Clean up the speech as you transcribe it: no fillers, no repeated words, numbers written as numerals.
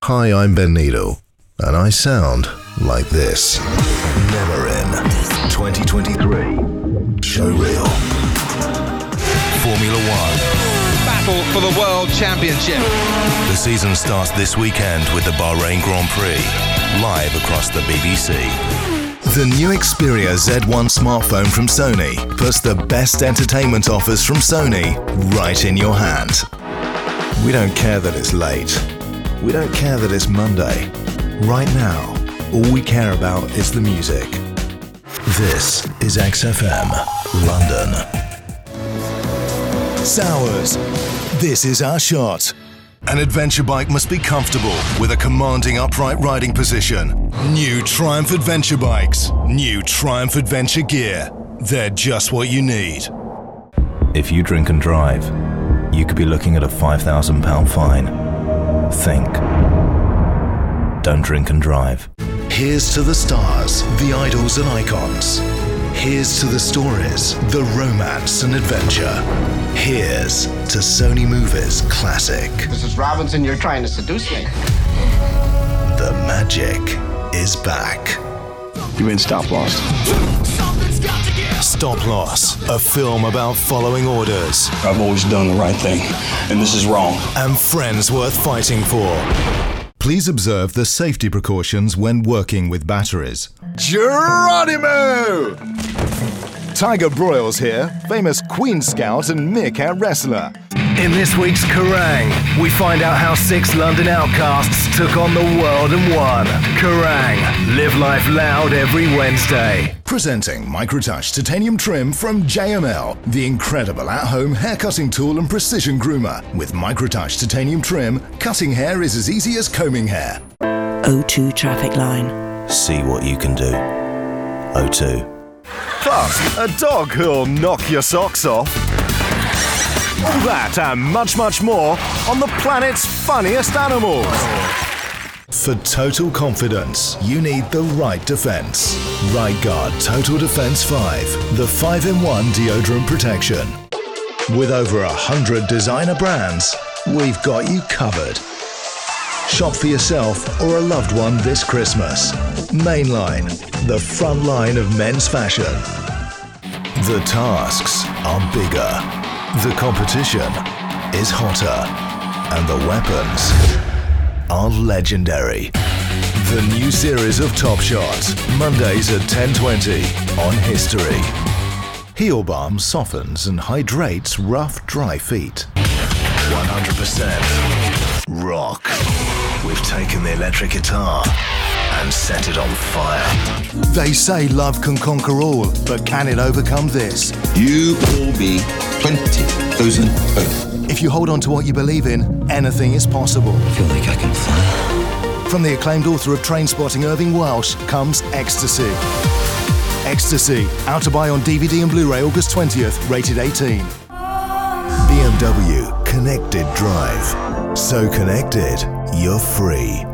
Hi, I'm Ben Needle, and I sound like this. Never In 2023. Showreel. Formula One. Battle for the World Championship. The season starts this weekend with the Bahrain Grand Prix, live across the BBC. The new Xperia Z1 smartphone from Sony puts the best entertainment offers from Sony right in your hand. We don't care that it's late. We don't care that it's Monday. Right now, all we care about is the music. This is XFM, London. Sowers, this is our shot. An adventure bike must be comfortable with a commanding upright riding position. New Triumph Adventure bikes. New Triumph Adventure gear. They're just what you need. If you drink and drive, you could be looking at a £5,000 fine. Think. Don't drink and drive. Here's to the stars, the idols and icons. Here's to the stories, the romance and adventure. Here's to Sony Movies Classic. Mrs. Robinson, you're trying to seduce me. The magic is back. You mean Stop Loss? Stop Loss, a film about following orders. I've always done the right thing, and this is wrong. And friends worth fighting for. Please observe the safety precautions when working with batteries. Geronimo! Tiger Broyles here, famous Queen Scout and meerkat wrestler. In this week's Kerrang, we find out how 6 London outcasts took on the world and won. Kerrang! Live life loud every Wednesday. Presenting Microtouch Titanium Trim from JML, the incredible at-home haircutting tool and precision groomer. With Microtouch Titanium Trim, cutting hair is as easy as combing hair. O2 Traffic Line. See what you can do. O2. Plus, a dog who'll knock your socks off. All that and much, much more on the planet's funniest animals. For total confidence, you need the right defense. Right Guard Total Defense 5, the 5-in-1 deodorant protection. With over 100 designer brands, we've got you covered. Shop for yourself or a loved one this Christmas. Mainline, the front line of men's fashion. The tasks are bigger. The competition is hotter, and the weapons are legendary. The new series of Top Shot, Mondays at 10:20 on History. Heel Balm softens and hydrates rough, dry feet. 100% rock. We've taken the electric guitar and set it on fire. They say love can conquer all, but can it overcome this? You will be 20,000 pounds. If you hold on to what you believe in, anything is possible. I feel like I can fly. From the acclaimed author of Trainspotting, Irving Welsh, comes Ecstasy. Ecstasy, out to buy on DVD and Blu-ray August 20th, rated 18. BMW Connected Drive. So connected, you're free.